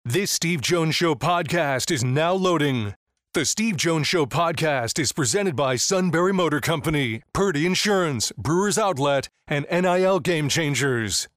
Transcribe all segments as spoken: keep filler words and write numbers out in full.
This Steve Jones Show podcast is now loading. The Steve Jones Show podcast is presented by Sunbury Motor Company, Purdy Insurance, Brewers Outlet, and N I L Game Changers.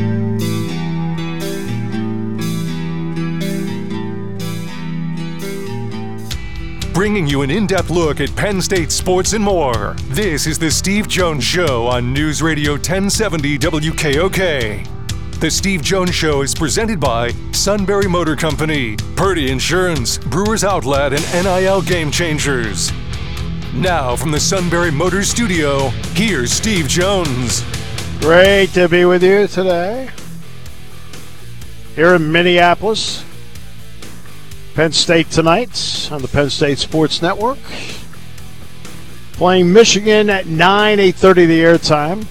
Bringing you an in-depth look at Penn State sports and more. This is the Steve Jones Show on News Radio ten seventy W K O K. The Steve Jones Show is presented by Sunbury Motor Company, Purdy Insurance, Brewers Outlet, and N I L Game Changers. Now from the Sunbury Motor Studio, here's Steve Jones. Great to be with you today. Here in Minneapolis. Penn State tonight on the Penn State Sports Network. Playing Michigan at nine, eight thirty the airtime.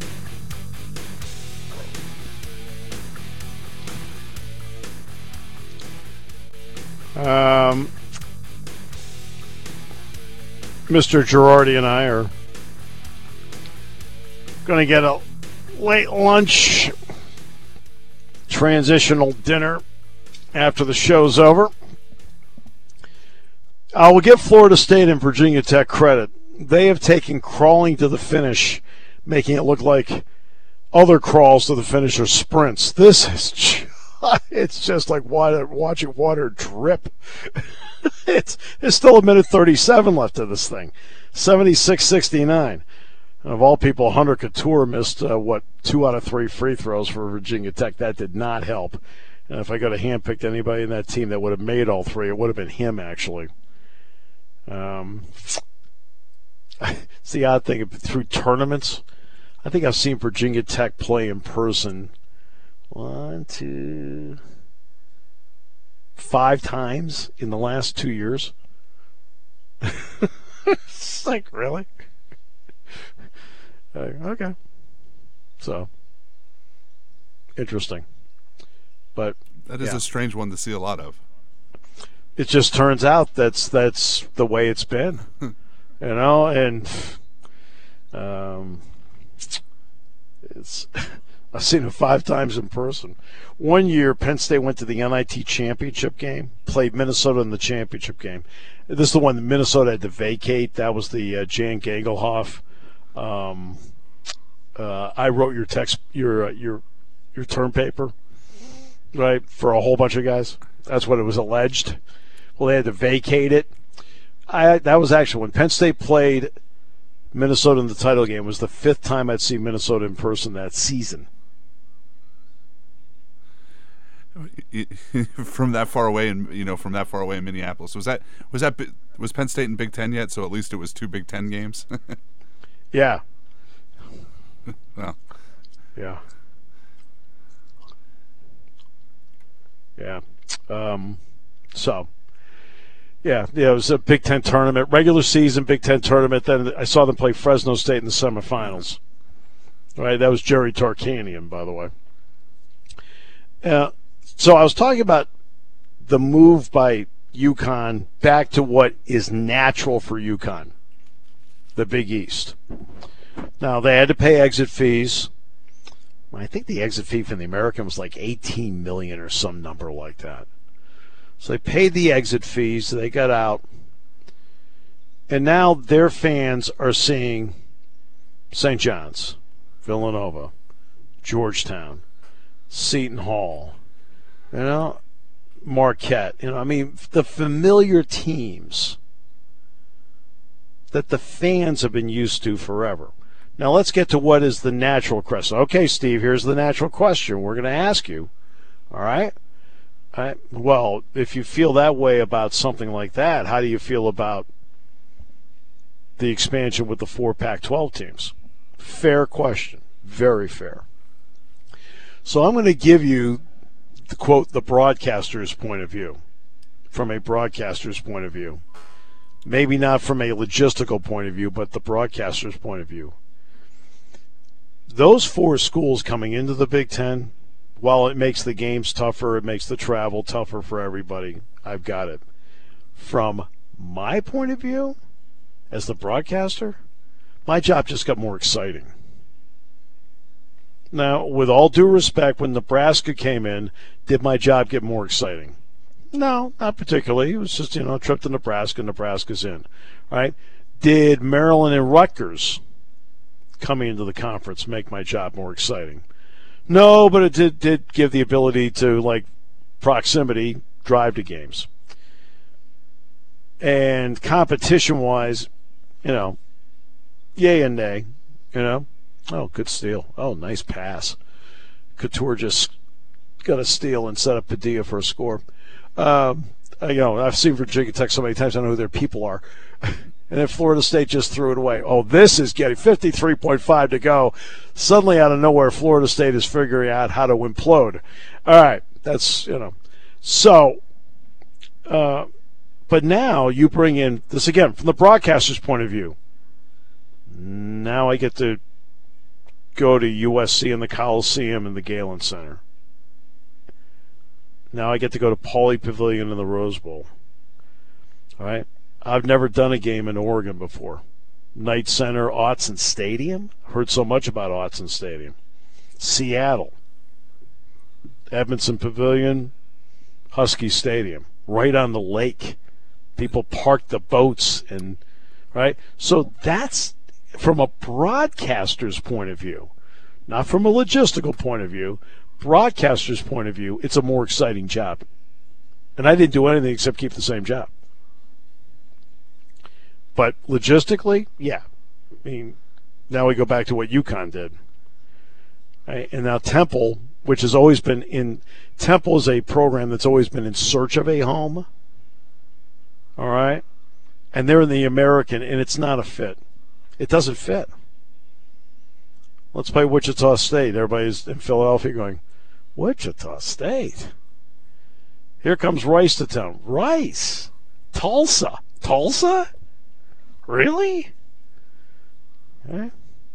Um, Mister Girardi and I are going to get a late lunch, transitional dinner after the show's over. I will give Florida State and Virginia Tech credit. They have taken crawling to the finish, making it look like other crawls to the finish are sprints. This is just, it's just like water, watching water drip. it's There's still a minute thirty-seven left of this thing. seventy-six sixty-nine. And of all people, Hunter Couture missed, uh, what, two out of three free throws for Virginia Tech. That did not help. And if I could have handpicked anybody in that team that would have made all three, it would have been him, actually. Um, it's the odd thing through tournaments. I think I've seen Virginia Tech play in person one, two, five times in the last two years. It's like, really? Uh, okay. So, interesting. But that is yeah. a strange one to see a lot of. It just turns out that's that's the way it's been, you know. And um, it's I've seen it five times in person. One year, Penn State went to the N I T championship game, played Minnesota in the championship game. This is the one that Minnesota had to vacate. That was the uh, Jan Gagelhoff. Um, uh, I wrote your text, your uh, your your term paper. Right, for a whole bunch of guys. That's what it was alleged. Well, they had to vacate it. I that was actually when Penn State played Minnesota in the title game. It was the fifth time I'd seen Minnesota in person that season. From that far away, and you know, from that far away in Minneapolis, was that was that was Penn State in Big Ten yet? So at least it was two Big Ten games. Yeah. Well. Yeah. Yeah. Um, so, yeah, yeah, it was a Big Ten tournament, regular season Big Ten tournament. Then I saw them play Fresno State in the semifinals. Right, that was Jerry Tarkanian, by the way. Uh, so I was talking about the move by UConn back to what is natural for UConn, the Big East. Now, they had to pay exit fees. I think the exit fee from the American was like eighteen million dollars or some number like that. So they paid the exit fees, they got out, and now their fans are seeing Saint John's, Villanova, Georgetown, Seton Hall, you know, Marquette. You know, I mean, the familiar teams that the fans have been used to forever. Now let's get to what is the natural question. Okay, Steve, here's the natural question we're going to ask you. All right? All right? Well, if you feel that way about something like that, how do you feel about the expansion with the four Pac twelve teams? Fair question. Very fair. So I'm going to give you, the quote, the broadcaster's point of view, from a broadcaster's point of view. Maybe not from a logistical point of view, but the broadcaster's point of view. Those four schools coming into the Big Ten, while it makes the games tougher, it makes the travel tougher for everybody, I've got it. From my point of view, as the broadcaster, my job just got more exciting. Now, with all due respect, when Nebraska came in, did my job get more exciting? No, not particularly. It was just, you know, a trip to Nebraska, Nebraska's in. Right? Did Maryland and Rutgers coming into the conference make my job more exciting? No, but it did, did give the ability to, like, proximity, drive to games. And competition-wise, you know, yay and nay, you know. Oh, good steal. Oh, nice pass. Couture just got a steal and set up Padilla for a score. Um, you know, I've seen Virginia Tech so many times, I know who their people are. And then Florida State just threw it away. Oh, this is getting fifty-three point five to go. Suddenly, out of nowhere, Florida State is figuring out how to implode. All right, that's, you know. So, uh, but now you bring in this again from the broadcaster's point of view. Now I get to go to U S C and the Coliseum and the Galen Center. Now I get to go to Pauley Pavilion and the Rose Bowl. All right. I've never done a game in Oregon before. Knight Center, Autzen Stadium. Heard so much about Autzen Stadium. Seattle. Edmondson Pavilion, Husky Stadium. Right on the lake. People park the boats and, right? So that's from a broadcaster's point of view, not from a logistical point of view. Broadcaster's point of view, it's a more exciting job. And I didn't do anything except keep the same job. But logistically, yeah. I mean, now we go back to what UConn did. Right? And now Temple, which has always been in – Temple is a program that's always been in search of a home. All right? And they're in the American, and it's not a fit. It doesn't fit. Let's play Wichita State. Everybody's in Philadelphia going, Wichita State? Here comes Rice to town. Rice? Tulsa? Tulsa? Really? Okay.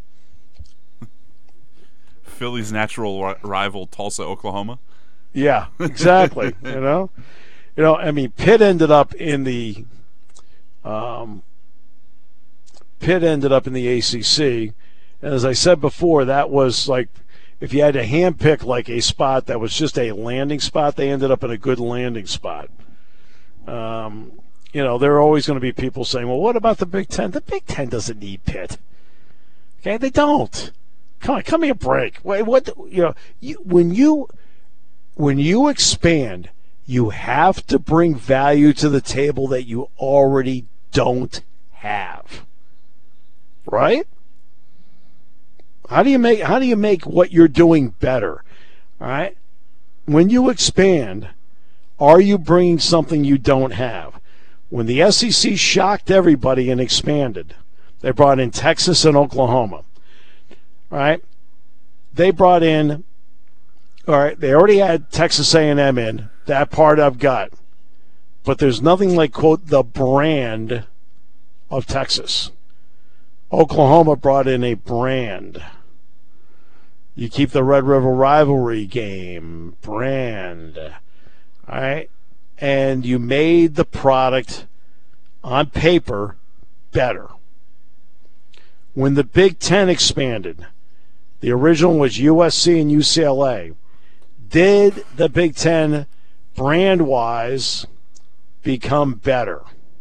Philly's natural ri- rival, Tulsa, Oklahoma. Yeah, exactly. you know, you know. I mean, Pitt ended up in the, um, Pitt ended up in the A C C, and as I said before, that was like, if you had to handpick like a spot that was just a landing spot, they ended up in a good landing spot. Um. You know, there are always going to be people saying, well, what about the Big Ten? The Big Ten doesn't need Pitt. Okay, they don't. Come on, come here, break. Wait, what? You know, you, when you when you expand, you have to bring value to the table that you already don't have. Right? How do you make how do you make what you're doing better? All right? When you expand, are you bringing something you don't have? When the S E C shocked everybody and expanded, they brought in Texas and Oklahoma. All right? They brought in, all right, they already had Texas A and M in. That part I've got. But there's nothing like, quote, the brand of Texas. Oklahoma brought in a brand. You keep the Red River rivalry game, brand. All right? And you made the product on paper better. When the Big Ten expanded, the original was U S C and U C L A. Did the Big Ten, brand-wise, become better?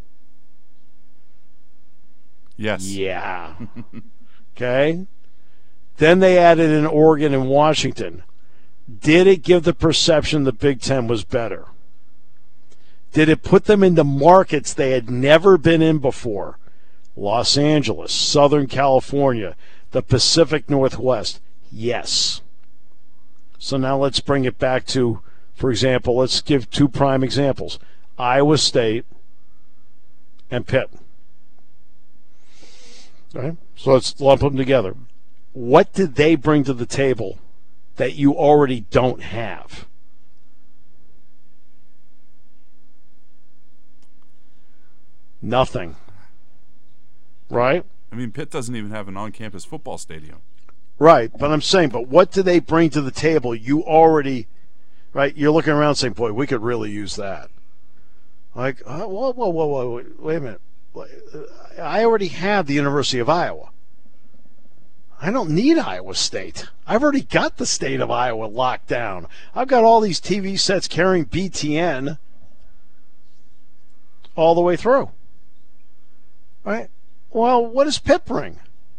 Yes. Yeah. Okay? Then they added in Oregon and Washington. Did it give the perception the Big Ten was better? Did it put them into markets they had never been in before? Los Angeles, Southern California, the Pacific Northwest. Yes. So now let's bring it back to, for example, let's give two prime examples. Iowa State and Pitt. All right? So let's lump them together. What did they bring to the table that you already don't have? Nothing. Right? I mean, Pitt doesn't even have an on-campus football stadium. Right, but I'm saying, but what do they bring to the table? You already, right? You're looking around saying, boy, we could really use that. Like, uh, whoa, whoa, whoa, whoa, wait, wait a minute. I already have the University of Iowa. I don't need Iowa State. I've already got the state of Iowa locked down. I've got all these T V sets carrying B T N all the way through. Right? Well, what does Pitt bring?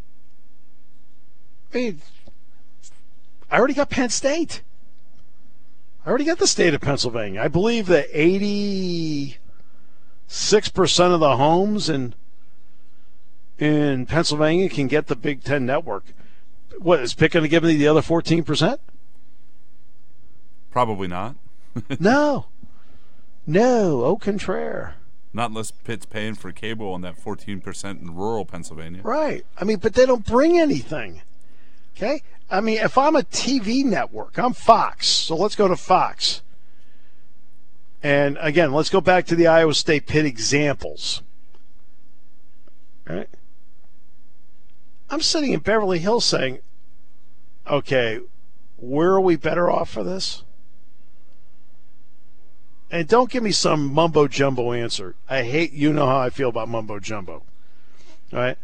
I mean, I already got Penn State. I already got the state of Pennsylvania. I believe that eighty-six percent of the homes in in Pennsylvania can get the Big Ten network. What, is Pitt going to give me the other fourteen percent? Probably not. No. No, au contraire. Not unless Pitt's paying for cable on that fourteen percent in rural Pennsylvania. Right. I mean, but they don't bring anything. Okay? I mean, if I'm a T V network, I'm Fox. So let's go to Fox. And again, let's go back to the Iowa State Pitt examples. All right? I'm sitting in Beverly Hills saying, okay, where are we better off for this? And don't give me some mumbo-jumbo answer. I hate, you know how I feel about mumbo-jumbo. All right?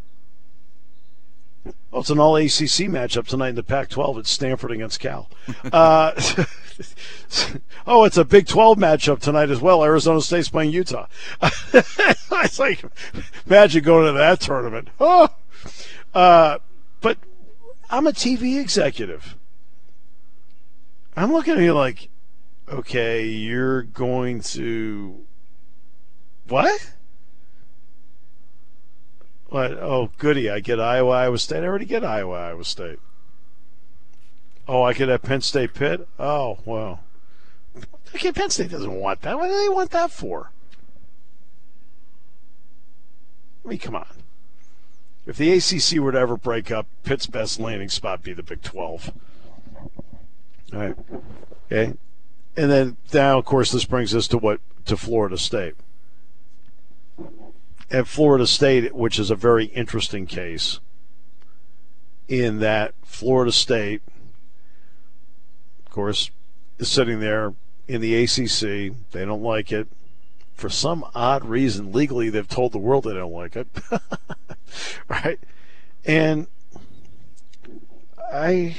Well, it's an all-A C C matchup tonight in the Pac twelve. It's Stanford against Cal. Uh, oh, it's a Big twelve matchup tonight as well. Arizona State's playing Utah. It's like, imagine going to that tournament. Oh. Uh, but I'm a T V executive. I'm looking at you like, okay, you're going to what? What? Oh, goody! I get Iowa, Iowa State. I already get Iowa, Iowa State. Oh, I could have Penn State, Pitt. Oh, well. Okay, Penn State doesn't want that. What do they want that for? I mean, come on. If the A C C were to ever break up, Pitt's best landing spot would be the Big twelve. All right. Okay. And then now, of course, this brings us to what to Florida State. And Florida State, which is a very interesting case, in that Florida State, of course, is sitting there in the A C C. They don't like it. For some odd reason, legally, they've told the world they don't like it. Right? And I,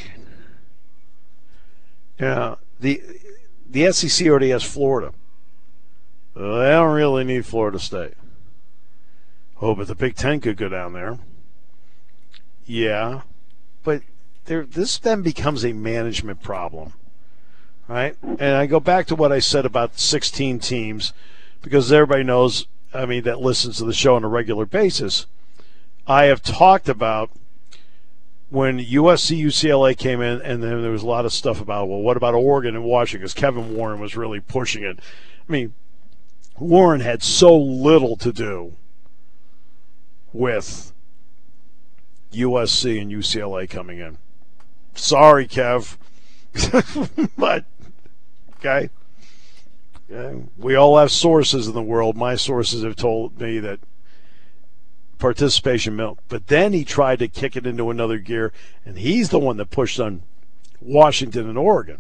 yeah, the the S E C already has Florida. Well, they don't really need Florida State. Oh, but the Big Ten could go down there. Yeah, but there, this then becomes a management problem, right? And I go back to what I said about sixteen teams, because everybody knows, I mean, that listens to the show on a regular basis. I have talked about when U S C, U C L A came in, and then there was a lot of stuff about, well, what about Oregon and Washington? Because Kevin Warren was really pushing it. I mean, Warren had so little to do with U S C and U C L A coming in. Sorry, Kev. But, okay. Yeah, we all have sources in the world. My sources have told me that participation milk. But then he tried to kick it into another gear, and he's the one that pushed on Washington and Oregon.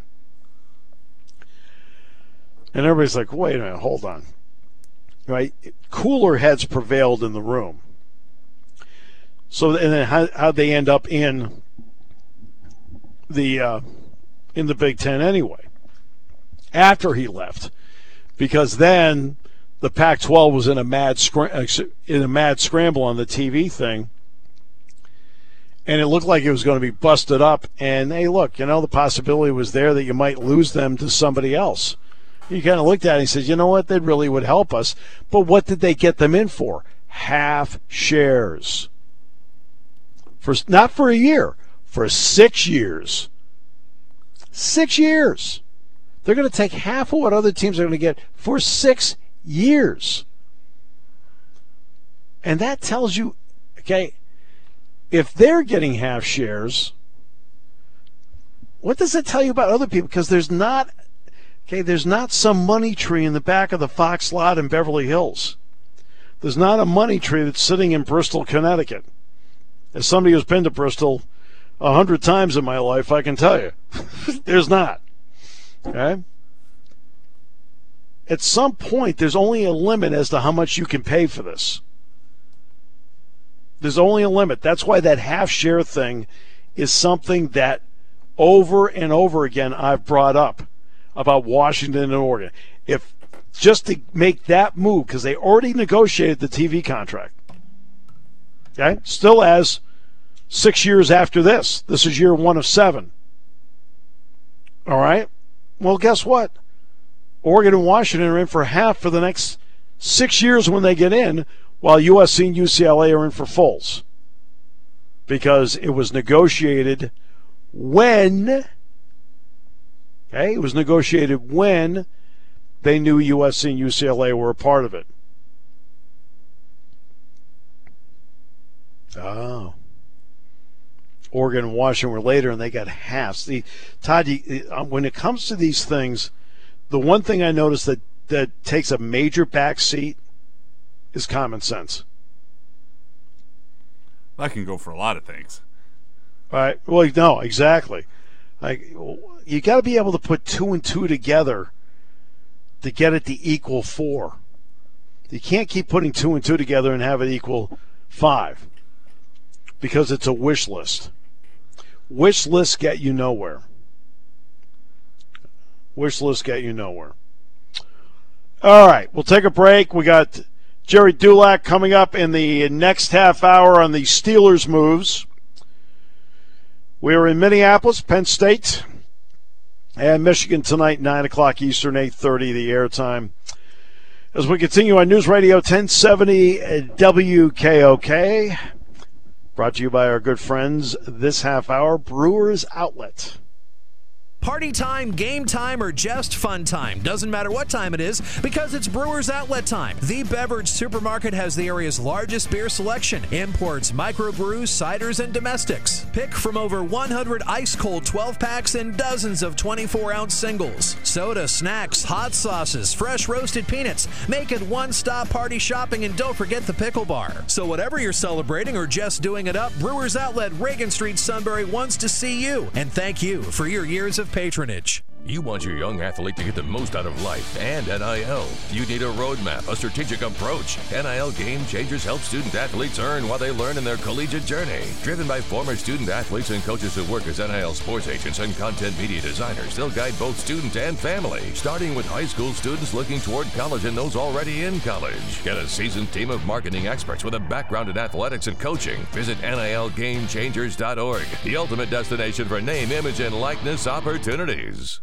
And everybody's like, wait a minute, hold on. Right? Cooler heads prevailed in the room. So, and then how how'd they end up in the uh, in the Big Ten anyway? After he left, because then the Pac twelve was in a mad scram- in a mad scramble on the T V thing, and it looked like it was going to be busted up. And hey, look, you know, the possibility was there that you might lose them to somebody else. You kind of looked at it and said, you know what, that really would help us. But what did they get them in for? Half shares. For not for a year, for six years. Six years. They're going to take half of what other teams are going to get for six years. And that tells you, okay, if they're getting half shares, what does it tell you about other people? Because there's not, okay, there's not some money tree in the back of the Fox lot in Beverly Hills. There's not a money tree that's sitting in Bristol, Connecticut. As somebody who's been to Bristol a hundred times in my life, I can tell you, there's not. Okay? At some point, there's only a limit as to how much you can pay for this. There's only a limit. That's why that half share thing is something that over and over again I've brought up about Washington and Oregon. If just to make that move, because they already negotiated the T V contract. Okay? Still has six years after this. This is year one of seven. All right? Well, guess what? Oregon and Washington are in for half for the next six years when they get in, while U S C and U C L A are in for fulls. Because it was negotiated when, okay, it was negotiated when they knew U S C and U C L A were a part of it. Oh. Oregon and Washington were later, and they got half. See, Todd, you, when it comes to these things, the one thing I noticed that, that takes a major backseat is common sense. That can go for a lot of things. All right. Well, no, exactly. Like, you got to be able to put two and two together to get it to equal four. You can't keep putting two and two together and have it equal five because it's a wish list. Wish lists get you nowhere. Wish lists get you nowhere. All right, we'll take a break. We got Jerry Dulac coming up in the next half hour on the Steelers moves. We're in Minneapolis, Penn State, and Michigan tonight, nine o'clock Eastern, eight thirty the airtime. As we continue on News Radio ten seventy W K O K, brought to you by our good friends this half hour, Brewers Outlet. Party time, game time, or just fun time. Doesn't matter what time it is because it's Brewers Outlet time. The Beverage Supermarket has the area's largest beer selection. Imports, microbrews, ciders, and domestics. Pick from over one hundred ice-cold twelve-packs and dozens of twenty-four ounce singles. Soda, snacks, hot sauces, fresh roasted peanuts. Make it one-stop party shopping, and don't forget the pickle bar. So whatever you're celebrating or just doing it up, Brewers Outlet, Reagan Street, Sunbury wants to see you. And thank you for your years of patronage. You want your young athlete to get the most out of life and N I L. You need a roadmap, a strategic approach. N I L Game Changers help student athletes earn while they learn in their collegiate journey. Driven by former student athletes and coaches who work as N I L sports agents and content media designers, they'll guide both student and family, starting with high school students looking toward college and those already in college. Get a seasoned team of marketing experts with a background in athletics and coaching. Visit N I L game changers dot org, the ultimate destination for name, image, and likeness opportunities.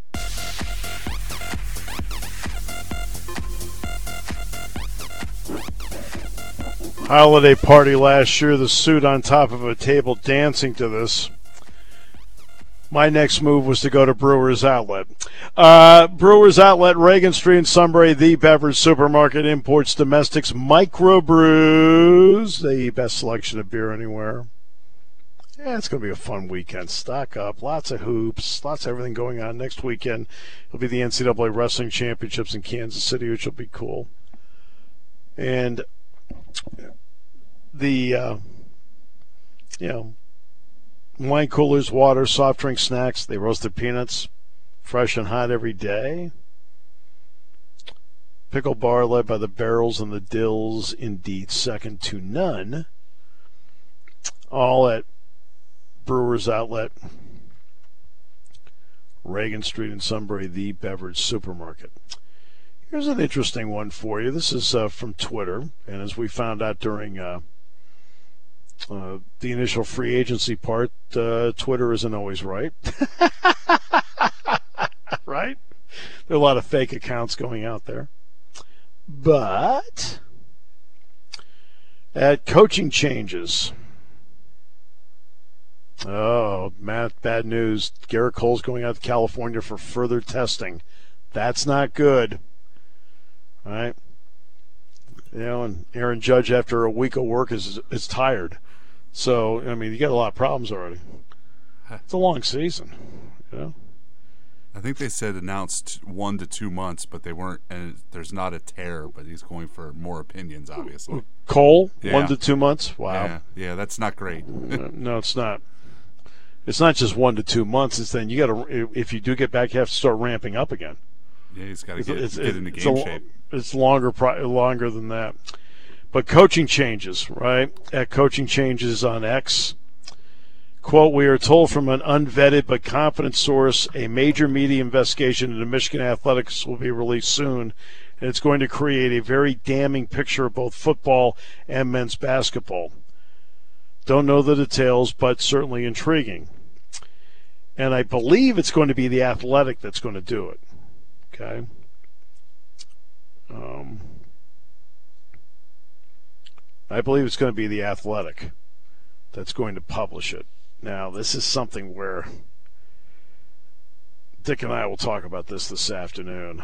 Holiday party last year, the suit on top of a table dancing to this. My next move was to go to Brewers Outlet. Uh, Brewers Outlet, Reagan Street in Sunbury, the beverage supermarket, imports, domestics, microbrews, the best selection of beer anywhere. Yeah, it's going to be a fun weekend. Stock up. Lots of hoops. Lots of everything going on. Next weekend, it'll be the N C double A Wrestling Championships in Kansas City, which will be cool. And the, uh, you know, wine coolers, water, soft drink, snacks, they roasted peanuts, fresh and hot every day. Pickle bar led by the Barrels and the Dills, indeed second to none. All at Brewers Outlet, Reagan Street in Sunbury, the beverage supermarket. Here's an interesting one for you. This is uh, from Twitter, and as we found out during uh, uh, the initial free agency part, uh, Twitter isn't always right. Right? There are a lot of fake accounts going out there. But at coaching changes, oh, Matt, bad news. Garrett Cole's going out to California for further testing. That's not good. All right? You know, and Aaron Judge, after a week of work, is is tired. So, I mean, you got a lot of problems already. It's a long season, you know? I think they said announced one to two months, but they weren't, and there's not a tear, but he's going for more opinions, obviously. Cole, yeah. one to two months? Wow. Yeah, yeah, that's not great. No, it's not. It's not just one to two months. It's then you got to, if you do get back, you have to start ramping up again. Yeah, he's got to get, it's, get it's, into it's game a, shape. It's longer, longer than that. But coaching changes, right? At coaching changes on X. Quote, we are told from an unvetted but confident source a major media investigation into Michigan athletics will be released soon, and it's going to create a very damning picture of both football and men's basketball. Don't know the details, but certainly intriguing. And I believe it's going to be the Athletic that's going to do it. Okay? Um, I believe it's going to be the Athletic that's going to publish it. Now, this is something where Dick and I will talk about this this afternoon.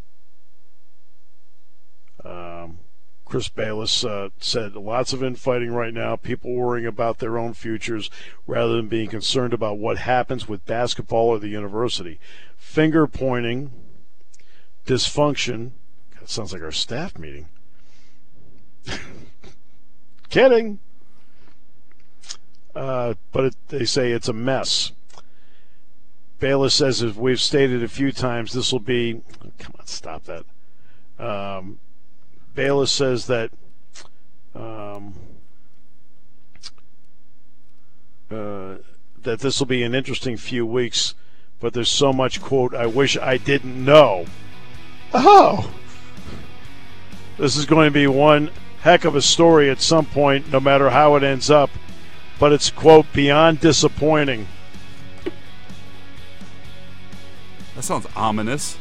Um, Chris Bayless uh, said, lots of infighting right now, people worrying about their own futures rather than being concerned about what happens with basketball or the university. Finger pointing, dysfunction. That sounds like our staff meeting. Kidding. Uh, but it, they say it's a mess. Bayless says, as we've stated a few times, this will be oh, – come on, stop that. Um, Bayless says that um, uh, that this will be an interesting few weeks, but there's so much, quote, I wish I didn't know. Oh! This is going to be one heck of a story at some point, no matter how it ends up. But it's, quote, beyond disappointing. That sounds ominous.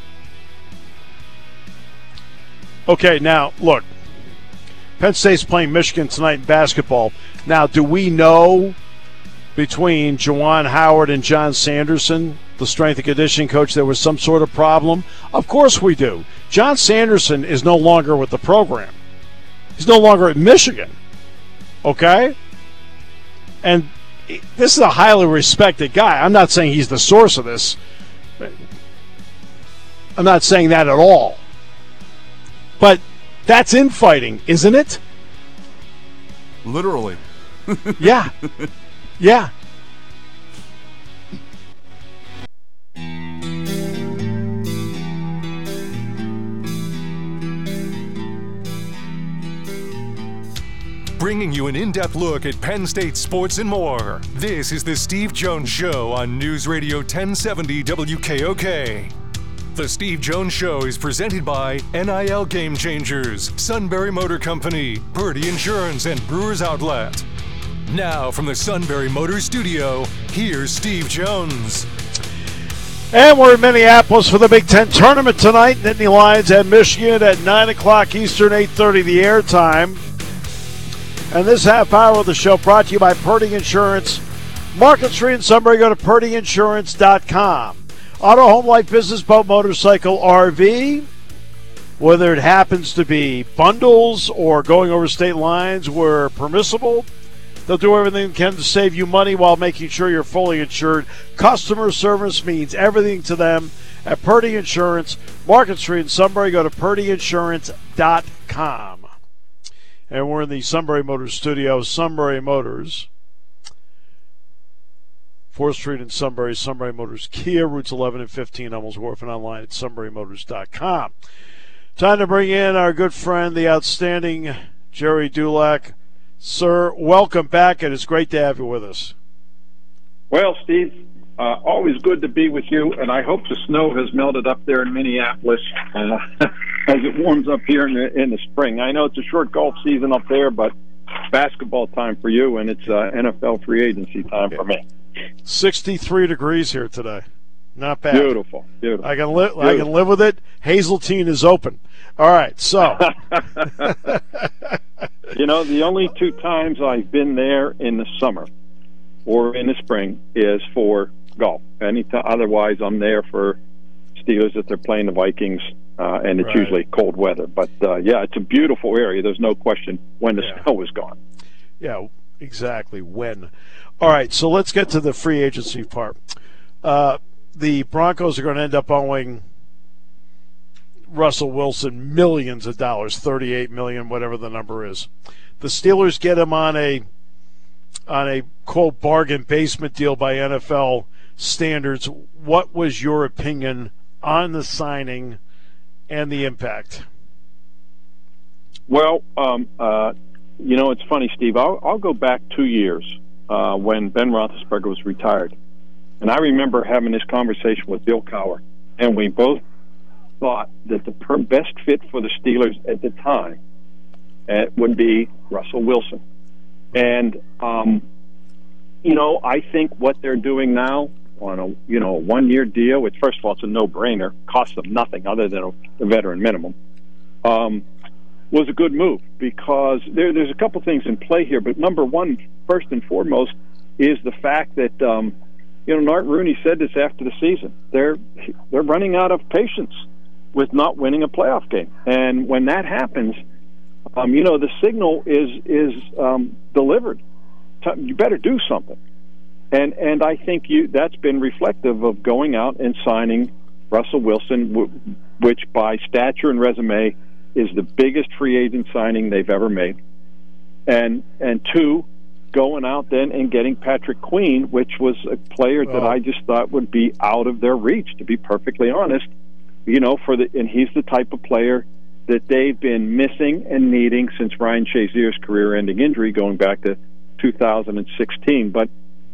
Okay, now, look. Penn State's playing Michigan tonight in basketball. Now, do we know between Juwan Howard and John Sanderson, the strength and conditioning coach, there was some sort of problem? Of course we do. John Sanderson is no longer with the program. He's no longer at Michigan. Okay? And this is a highly respected guy. I'm not saying he's the source of this. I'm not saying that at all. But that's infighting, isn't it? Literally. Yeah. Yeah. Bringing you an in-depth look at Penn State sports and more. This is the Steve Jones Show on News Radio ten seventy W K O K. The Steve Jones Show is presented by N I L Game Changers, Sunbury Motor Company, Purdy Insurance, and Brewers Outlet. Now from the Sunbury Motors Studio, here's Steve Jones. And we're in Minneapolis for the Big Ten tournament tonight. Nittany Lions at Michigan at nine o'clock Eastern, eight thirty the airtime. And this half hour of the show brought to you by Purdy Insurance. Market Street in Sunbury. Go to purdy insurance dot com. Auto, home, life, business, boat, motorcycle, R V. Whether it happens to be bundles or going over state lines where permissible, they'll do everything they can to save you money while making sure you're fully insured. Customer service means everything to them at Purdy Insurance. Market Street in Sunbury. Go to purdy insurance dot com. And we're in the Sunbury Motors studio. Sunbury Motors, fourth Street in Sunbury. Sunbury Motors Kia, routes eleven and fifteen, Hummels Wharf, and online at sunbury motors dot com. Time to bring in our good friend, the outstanding Jerry Dulac. Sir, welcome back, and it's great to have you with us. Well, Steve, uh, always good to be with you, and I hope the snow has melted up there in Minneapolis uh, as it warms up here in the, in the spring. I know it's a short golf season up there, but basketball time for you, and it's uh, N F L free agency time for me. sixty-three degrees here today. Not bad. Beautiful, beautiful. I can live. I can live with it. Hazeltine is open. All right, so. You know, the only two times I've been there in the summer or in the spring is for golf. Any t- otherwise, I'm there for Steelers if they're playing the Vikings, uh, and it's right. usually cold weather. But, uh, yeah, it's a beautiful area. There's no question when the yeah. snow is gone. Yeah, exactly. When. All right, so let's get to the free agency part. Uh, the Broncos are going to end up owing Russell Wilson millions of dollars, thirty-eight million dollars, whatever the number is. The Steelers get him on a on a quote bargain basement deal by N F L standards. What was your opinion on the signing and the impact? Well, um, uh, you know, it's funny, Steve. I'll, I'll go back two years uh, when Ben Roethlisberger was retired. And I remember having this conversation with Bill Cowher, and we both thought that the per- best fit for the Steelers at the time uh, would be Russell Wilson. And, um, you know, I think what they're doing now on a, you know, a one-year deal, which, first of all, it's a no-brainer, costs them nothing other than a, a veteran minimum, um, was a good move because there, there's a couple things in play here. But number one, first and foremost, is the fact that, um, you know, Art Rooney said this after the season. They're they're running out of patience with not winning a playoff game, and when that happens, um, you know, the signal is is um, delivered. You better do something, and and I think you that's been reflective of going out and signing Russell Wilson, which by stature and resume is the biggest free agent signing they've ever made, and and two, going out then and getting Patrick Queen, which was a player that I just thought would be out of their reach, to be perfectly honest. You know, for the and he's the type of player that they've been missing and needing since Ryan Shazier's career-ending injury going back to two thousand sixteen. But,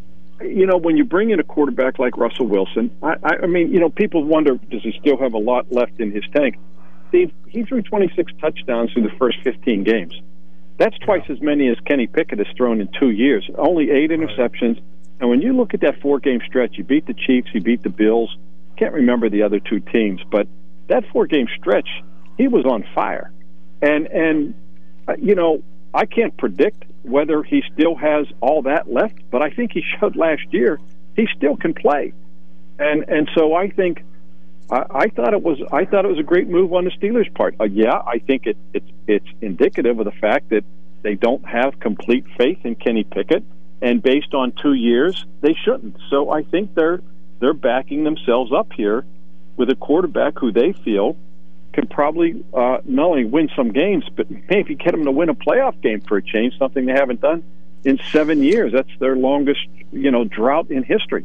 you know, when you bring in a quarterback like Russell Wilson, I, I mean, you know, people wonder, does he still have a lot left in his tank? Steve, he threw twenty-six touchdowns through the first fifteen games. That's twice as many as Kenny Pickett has thrown in two years. Only eight interceptions. And when you look at that four-game stretch, he beat the Chiefs, he beat the Bills. Can't remember the other two teams, but that four-game stretch, he was on fire. And, and uh, you know, I can't predict whether he still has all that left, but I think he showed last year he still can play. And and so I think I, I thought it was I thought it was a great move on the Steelers' part. Uh, yeah, I think it, it it's indicative of the fact that they don't have complete faith in Kenny Pickett, and based on two years, they shouldn't. So I think they're they're backing themselves up here with a quarterback who they feel can probably uh, not only win some games, but maybe get them to win a playoff game for a change, something they haven't done in seven years. That's their longest, you know, drought in history.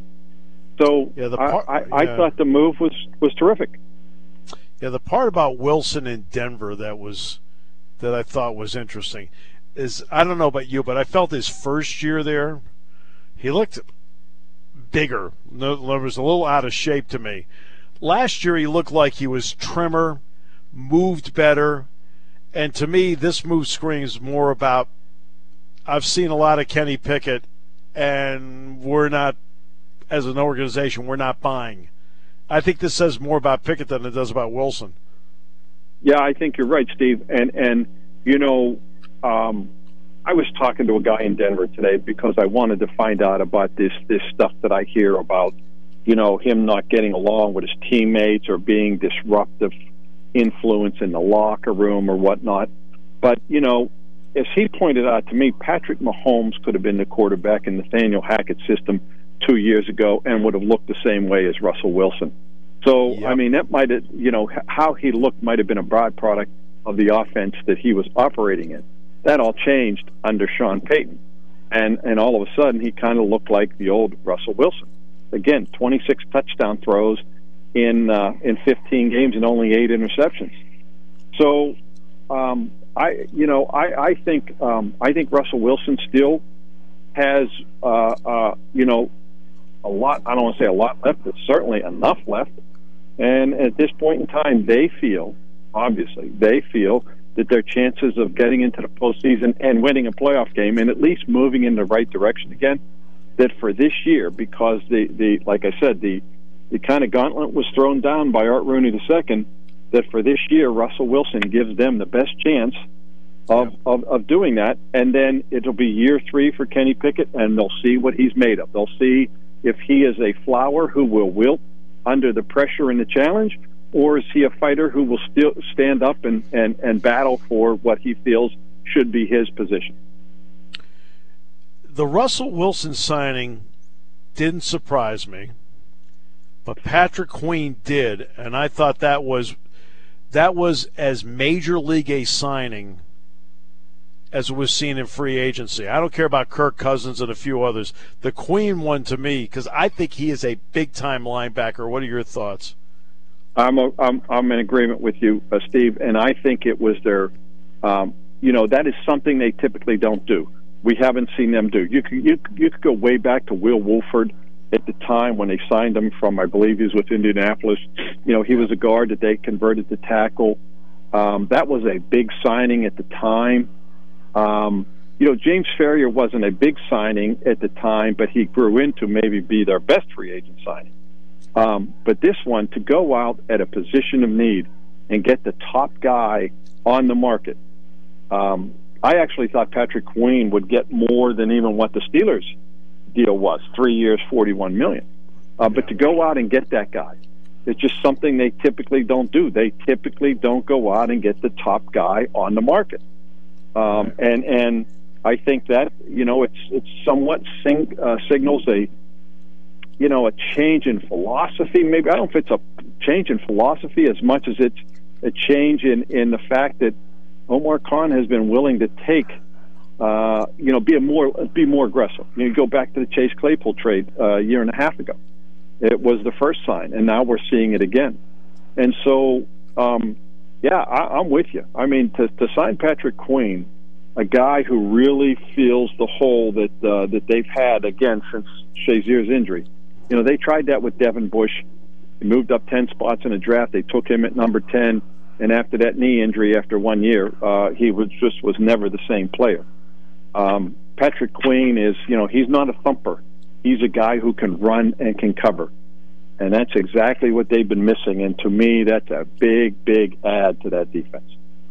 So yeah, the part, I, I, I yeah. thought the move was, was terrific. Yeah, the part about Wilson in Denver that was that I thought was interesting is, I don't know about you, but I felt his first year there, he looked bigger. No, was a little out of shape to me. Last year he looked like he was trimmer, moved better, and to me this move screams more about, I've seen a lot of Kenny Pickett, and we're not, as an organization, we're not buying. I think this says more about Pickett than it does about Wilson. Yeah, I think you're right, Steve. And, and you know, um, I was talking to a guy in Denver today because I wanted to find out about this, this stuff that I hear about, you know, him not getting along with his teammates or being disruptive influence in the locker room or whatnot. But, you know, as he pointed out to me, Patrick Mahomes could have been the quarterback in Nathaniel Hackett system two years ago and would have looked the same way as Russell Wilson. So, yep. I mean, that might have, you know, how he looked might have been a byproduct of the offense that he was operating in. That all changed under Sean Payton. And, and all of a sudden, he kind of looked like the old Russell Wilson. Again, twenty-six touchdown throws in uh, in fifteen games and only eight interceptions. So, um, I you know I I think um, I think Russell Wilson still has uh, uh, you know a lot. I don't want to say a lot left, but certainly enough left. And at this point in time, they feel, obviously, they feel that their chances of getting into the postseason and winning a playoff game and at least moving in the right direction again, that for this year, because the, the like I said, the the kind of gauntlet was thrown down by Art Rooney the second, that for this year, Russell Wilson gives them the best chance of, yeah. of, of doing that. And then it'll be year three for Kenny Pickett, and they'll see what he's made of. They'll see if he is a flower who will wilt under the pressure and the challenge, or is he a fighter who will still stand up and, and, and battle for what he feels should be his position. The Russell Wilson signing didn't surprise me, but Patrick Queen did, and I thought that was that was as major league a signing as was seen in free agency. I don't care about Kirk Cousins and a few others. The Queen one to me, because I think he is a big-time linebacker. What are your thoughts? I'm a, I'm I'm in agreement with you, uh, Steve, and I think it was their Um, you know, that is something they typically don't do. We haven't seen them do. You could, you, you could go way back to Will Wolford at the time when they signed him from, I believe he was with Indianapolis. You know, he was a guard that they converted to tackle. Um, that was a big signing at the time. Um, you know, James Ferrier wasn't a big signing at the time, but he grew into maybe be their best free agent signing. Um, but this one, to go out at a position of need and get the top guy on the market, um, I actually thought Patrick Queen would get more than even what the Steelers deal was, three years, forty-one million dollars. Uh, but to go out and get that guy, it's just something they typically don't do. They typically don't go out and get the top guy on the market. Um, and and I think that, you know, it's it's somewhat sing, uh, signals a, you know, a change in philosophy. Maybe I don't know if it's a change in philosophy as much as it's a change in, in the fact that Omar Khan has been willing to take, uh, you know, be a more be more aggressive. You know, go back to the Chase Claypool trade uh, a year and a half ago. It was the first sign, and now we're seeing it again. And so, um, yeah, I, I'm with you. I mean, to, to sign Patrick Queen, a guy who really feels the hole that uh, that they've had again since Shazier's injury. You know, they tried that with Devin Bush. He moved up ten spots in the draft. They took him at number ten. And after that knee injury, after one year, uh, he was just was never the same player. Um, Patrick Queen is, you know, he's not a thumper. He's a guy who can run and can cover. And that's exactly what they've been missing. And to me, that's a big, big add to that defense.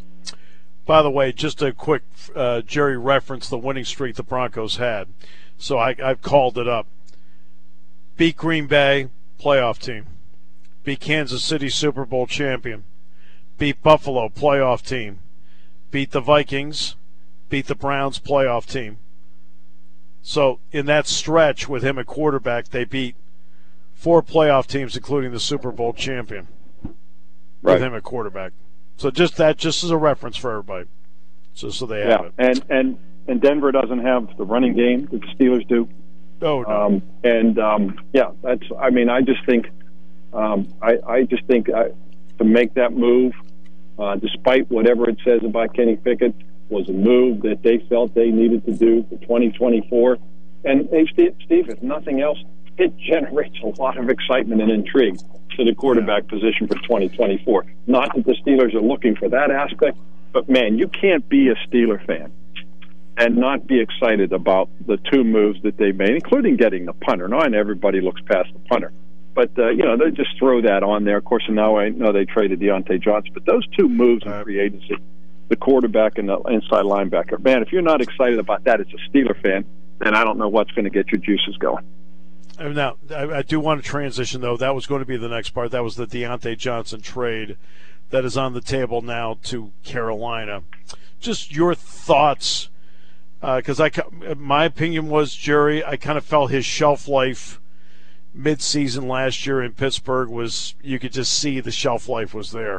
By the way, just a quick, uh, Jerry referenced the winning streak the Broncos had. So I, I've called it up. Beat Green Bay, playoff team. Beat Kansas City, Super Bowl champion. Beat Buffalo, playoff team. Beat the Vikings. Beat the Browns, playoff team. So in that stretch with him at quarterback, they beat four playoff teams, including the Super Bowl champion, right, with him at quarterback. So just that, just as a reference for everybody, so so they yeah. have it. And and and Denver doesn't have the running game that the Steelers do. Oh no. Um, and um, yeah, that's. I mean, I just think, um, I I just think I, to make that move, uh, despite whatever it says about Kenny Pickett, was a move that they felt they needed to do for twenty twenty-four. And hey, Steve, Steve, if nothing else, it generates a lot of excitement and intrigue to the quarterback yeah. position for twenty twenty-four. Not that the Steelers are looking for that aspect, but, man, you can't be a Steeler fan and not be excited about the two moves that they made, including getting the punter. Now, and everybody looks past the punter. But, uh, you know, they just throw that on there. Of course, and now I know they traded Deontay Johnson. But those two moves in free agency, the quarterback and the inside linebacker, man, if you're not excited about that as a Steeler fan, then I don't know what's going to get your juices going. Now, I do want to transition, though. That was going to be the next part. That was the Deontay Johnson trade that is on the table now to Carolina. Just your thoughts, because uh, I, my opinion was, Jerry, I kind of felt his shelf life mid-season last year in Pittsburgh was, you could just see the shelf life was there.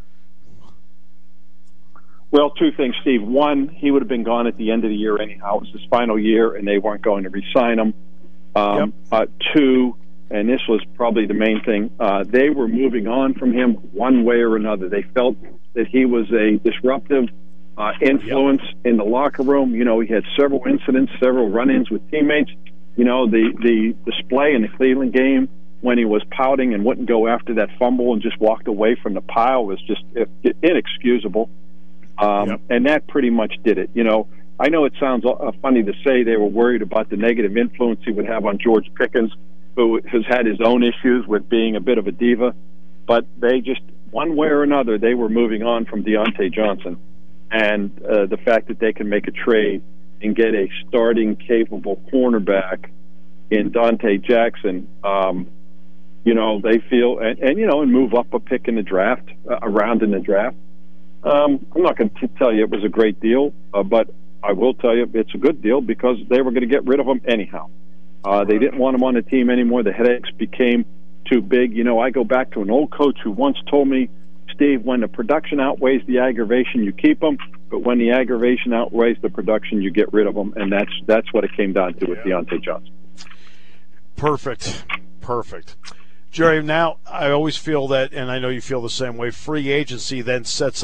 Well, two things, Steve. One, he would have been gone at the end of the year anyhow. It was his final year, and they weren't going to re-sign him. Um, yep. uh, two, and this was probably the main thing, uh, they were moving on from him one way or another. They felt that he was a disruptive uh, influence yep. in the locker room. You know, he had several incidents, several run-ins with teammates. You know, the, the display in the Cleveland game when he was pouting and wouldn't go after that fumble and just walked away from the pile was just inexcusable. Um, yep. And that pretty much did it. You know, I know it sounds uh, funny to say they were worried about the negative influence he would have on George Pickens, who has had his own issues with being a bit of a diva. But they just, one way or another, they were moving on from Deontay Johnson. And uh, the fact that they can make a trade and get a starting capable cornerback in Dante Jackson, um, you know, they feel, and, and, you know, and move up a pick in the draft, uh, around in the draft. Um, I'm not going to tell you it was a great deal, uh, but I will tell you it's a good deal because they were going to get rid of him anyhow. Uh, they didn't want him on the team anymore. The headaches became too big. You know, I go back to an old coach who once told me, Steve, when the production outweighs the aggravation, you keep them, but when the aggravation outweighs the production, you get rid of them, and that's that's what it came down to with yeah. Deontay Johnson. Perfect. Perfect. Jerry, now I always feel that, and I know you feel the same way, free agency then sets up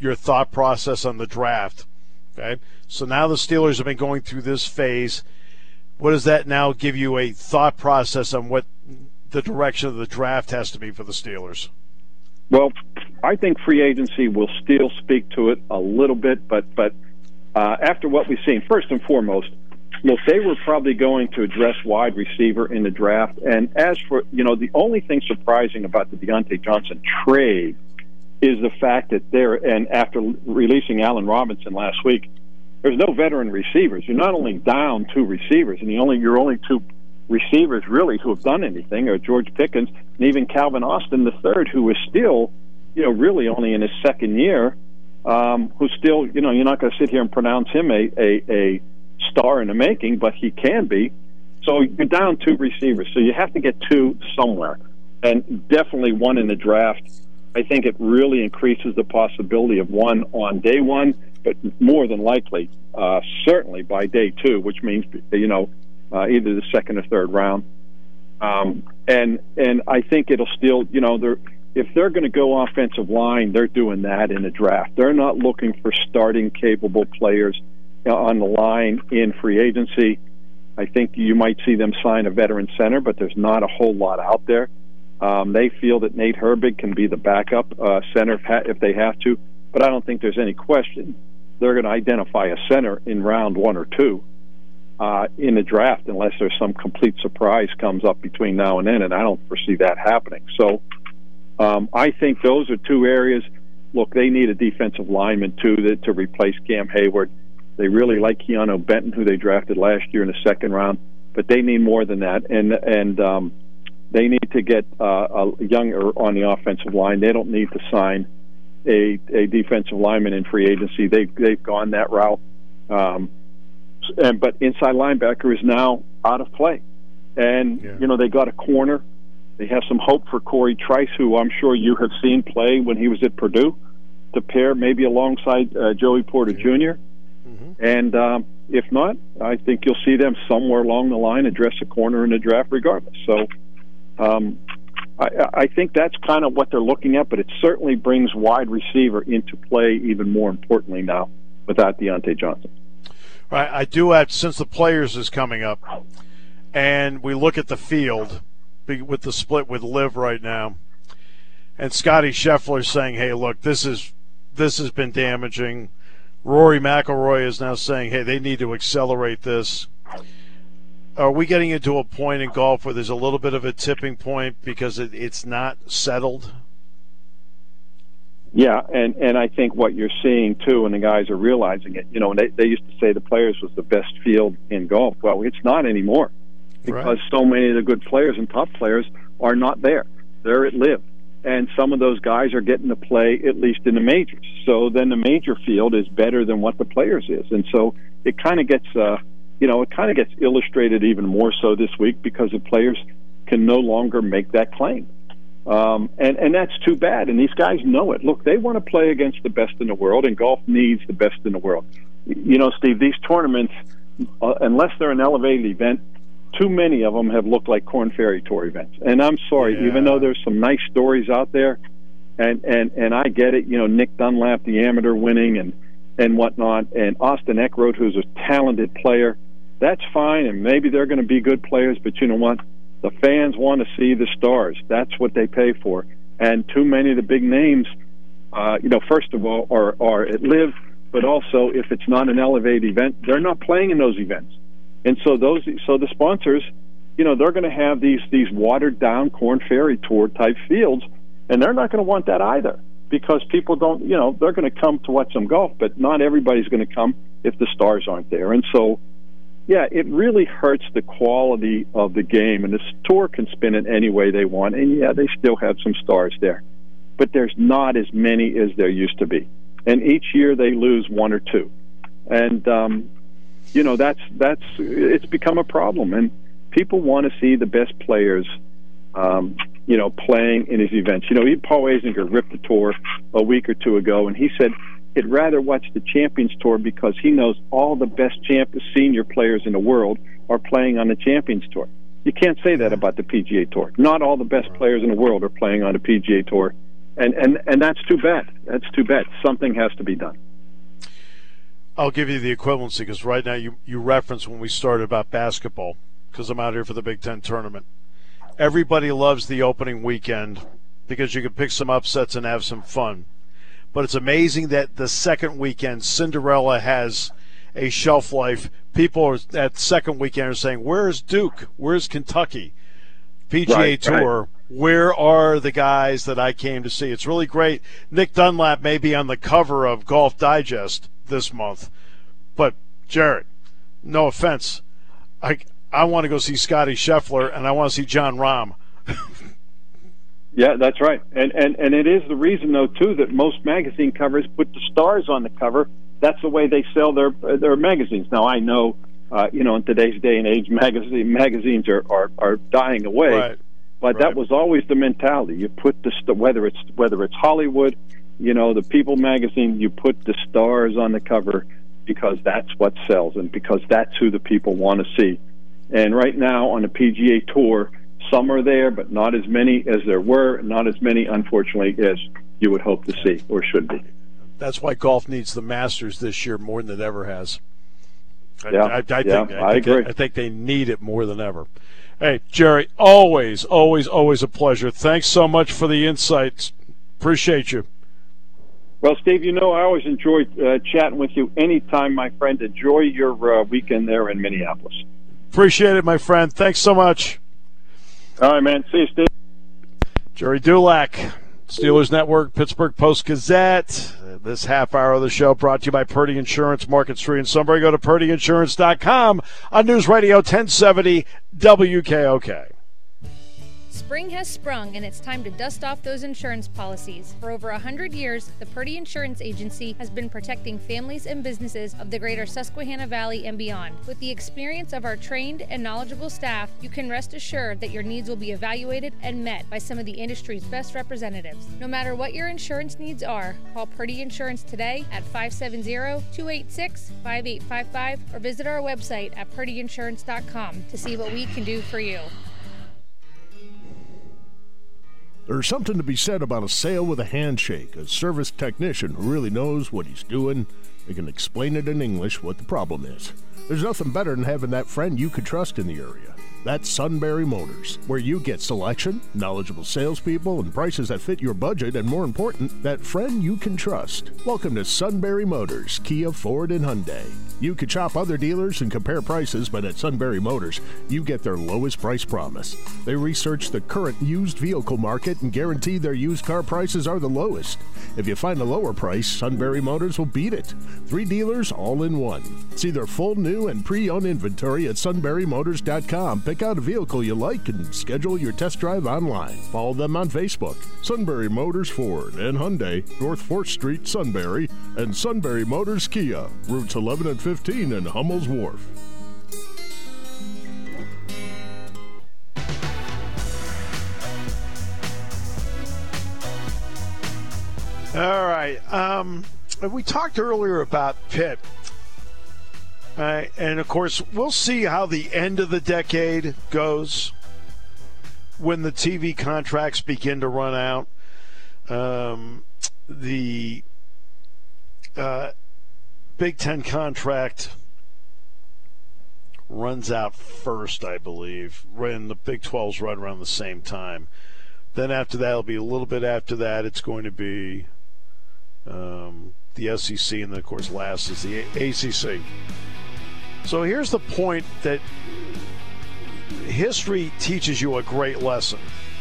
your thought process on the draft. Okay, so now the Steelers have been going through this phase. What does that now give you a thought process on what the direction of the draft has to be for the Steelers? Well, I think free agency will still speak to it a little bit, but but uh, after what we've seen, first and foremost, look, they were probably going to address wide receiver in the draft. And as for, you know, the only thing surprising about the Deontay Johnson trade is the fact that they're, and after releasing Allen Robinson last week, there's no veteran receivers. You're not only down two receivers, and the only your only two receivers really who have done anything are George Pickens and even Calvin Austin the third, who is still, you know, really only in his second year, um, who's still, you know, you're not going to sit here and pronounce him a, a, a star in the making, but he can be. So you're down two receivers, so you have to get two somewhere, and definitely one in the draft. I think it really increases the possibility of one on day one, but more than likely, uh, certainly by day two, which means, you know, uh, either the second or third round. Um, and and I think it'll still, you know, they're, if they're going to go offensive line, they're doing that in the draft. They're not looking for starting capable players on the line in free agency. I think you might see them sign a veteran center, but there's not a whole lot out there. Um, they feel that Nate Herbig can be the backup uh, center if, ha- if they have to, but I don't think there's any question they're going to identify a center in round one or two uh, in the draft, unless there's some complete surprise comes up between now and then, and I don't foresee that happening. So um, I think those are two areas. Look, they need a defensive lineman, too, to, to replace Cam Hayward. They really like Keanu Benton, who they drafted last year in the second round, but they need more than that, and and um, they need to get uh, a younger on the offensive line. They don't need to sign a, a defensive lineman in free agency. They, they've gone that route. Um, and But inside linebacker is now out of play. And, yeah. you know, they got a corner. They have some hope for Corey Trice, who I'm sure you have seen play when he was at Purdue, to pair maybe alongside uh, Joey Porter yeah. Junior Mm-hmm. And um, if not, I think you'll see them somewhere along the line address a corner in the draft regardless. So um, I, I think that's kind of what they're looking at, but it certainly brings wide receiver into play even more importantly now without Deontay Johnson. Right. I do have, since the players is coming up, and we look at the field with the split with Liv right now, and Scotty Scheffler saying, hey, look, this is this has been damaging. Rory McIlroy is now saying, hey, they need to accelerate this. Are we getting into a point in golf where there's a little bit of a tipping point because it, it's not settled? Yeah, and, and I think what you're seeing, too, and the guys are realizing it, you know, they, they used to say the Players was the best field in golf. Well, it's not anymore because right. so many of the good players and top players are not there. They're at Liv. And some of those guys are getting to play at least in the majors. So then the major field is better than what the Players is. And so it kind of gets, uh, you know, it kind of gets illustrated even more so this week because the Players can no longer make that claim. Um, and, and that's too bad. And these guys know it. Look, they want to play against the best in the world, and golf needs the best in the world. You know, Steve, these tournaments, uh, unless they're an elevated event, too many of them have looked like Korn Ferry Tour events. And I'm sorry, yeah. even though there's some nice stories out there, and, and, and I get it, you know, Nick Dunlap, the amateur winning and, and whatnot, and Austin Eckroat, who's a talented player, that's fine, and maybe they're going to be good players, but you know what? The fans want to see the stars. That's what they pay for. And too many of the big names, uh, you know, first of all, are, are at Liv, but also if it's not an elevated event, they're not playing in those events. And so those, so the sponsors, you know, they're going to have these these watered down Korn Ferry Tour type fields, and they're not going to want that either because people don't, you know, they're going to come to watch some golf, but not everybody's going to come if the stars aren't there. And so, yeah, it really hurts the quality of the game. And this tour can spin it any way they want, and yeah, they still have some stars there, but there's not as many as there used to be. And each year they lose one or two, and um, you know, that's that's it's become a problem, and people want to see the best players, um, you know, playing in his events. You know, even Paul Azinger ripped the tour a week or two ago, and he said he'd rather watch the Champions Tour because he knows all the best champ senior players in the world are playing on the Champions Tour. You can't say that about the P G A Tour. Not all the best players in the world are playing on the P G A Tour, and, and, and that's too bad. That's too bad. Something has to be done. I'll give you the equivalency because right now you, you referenced when we started about basketball because I'm out here for the Big Ten tournament. Everybody loves the opening weekend because you can pick some upsets and have some fun. But it's amazing that the second weekend, Cinderella has a shelf life. People are, at second weekend are saying, where's Duke? Where's Kentucky? P G A right, Tour, right. Where are the guys that I came to see? It's really great. Nick Dunlap may be on the cover of Golf Digest this month. But, Jared, no offense, I, I want to go see Scotty Scheffler, and I want to see John Rahm. Yeah, that's right. And, and and it is the reason, though, too, that most magazine covers put the stars on the cover. That's the way they sell their their magazines. Now, I know, uh, you know, in today's day and age, magazine magazines are, are, are dying away. Right. But right. that was always the mentality. You put the st- whether it's whether it's Hollywood, you know, the People magazine, you put the stars on the cover because that's what sells and because that's who the people want to see. And right now on the P G A Tour, some are there, but not as many as there were, not as many, unfortunately, as you would hope to see or should be. That's why golf needs the Masters this year more than it ever has. I, yeah, I, I think, yeah, I, I think agree. They, I think they need it more than ever. Hey, Jerry, always, always, always a pleasure. Thanks so much for the insights. Appreciate you. Well, Steve, you know I always enjoy uh, chatting with you anytime, my friend. Enjoy your uh, weekend there in Minneapolis. Appreciate it, my friend. Thanks so much. All right, man. See you, Steve. Jerry Dulac, Steelers Network, Pittsburgh Post-Gazette. This half hour of the show brought to you by Purdy Insurance, Market Street in Sunbury. Go to purdy insurance dot com on News Radio ten seventy W K O K. Spring has sprung, and it's time to dust off those insurance policies. For over one hundred years, the Purdy Insurance Agency has been protecting families and businesses of the greater Susquehanna Valley and beyond. With the experience of our trained and knowledgeable staff, you can rest assured that your needs will be evaluated and met by some of the industry's best representatives. No matter what your insurance needs are, call Purdy Insurance today at five seven zero, two eight six, five eight five five or visit our website at purdy insurance dot com to see what we can do for you. There's something to be said about a sale with a handshake, a service technician who really knows what he's doing. They can explain it in English what the problem is. There's nothing better than having that friend you could trust in the area. That's Sunbury Motors, where you get selection, knowledgeable salespeople, and prices that fit your budget, and more important, that friend you can trust. Welcome to Sunbury Motors, Kia, Ford, and Hyundai. You could shop other dealers and compare prices, but at Sunbury Motors, you get their lowest price promise. They research the current used vehicle market and guarantee their used car prices are the lowest. If you find a lower price, Sunbury Motors will beat it. Three dealers all in one. See their full new and pre-owned inventory at sunbury motors dot com. Pick out a vehicle you like and schedule your test drive online. Follow them on Facebook. Sunbury Motors Ford and Hyundai, North fourth Street, Sunbury, and Sunbury Motors Kia, routes eleven and fifteen in Hummel's Wharf. All right. Um, we talked earlier about Pitt. Uh, and, of course, we'll see how the end of the decade goes when the T V contracts begin to run out. Um, the uh, Big Ten contract runs out first, I believe, when the Big twelve's right around the same time. Then after that, it'll be a little bit after that, it's going to be um, the S E C, and then, of course, last is the A C C. So here's the point that history teaches you a great lesson.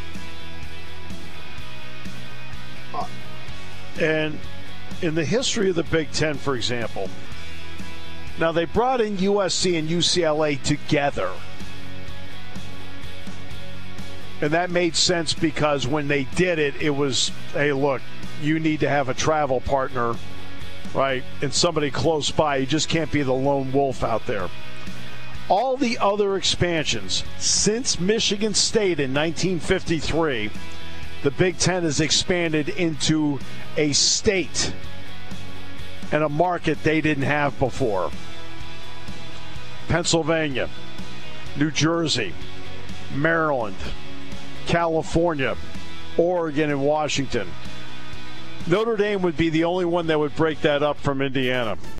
Uh, and in the history of the Big Ten, for example, now they brought in U S C and U C L A together. And that made sense because when they did it, it was, hey, look, you need to have a travel partner, right, and somebody close by. You just can't be the lone wolf out there. All the other expansions since Michigan State in nineteen fifty-three, the Big Ten has expanded into a state and a market they didn't have before. Pennsylvania, New Jersey, Maryland, California, Oregon, and Washington. Notre Dame would be the only one that would break that up from Indiana.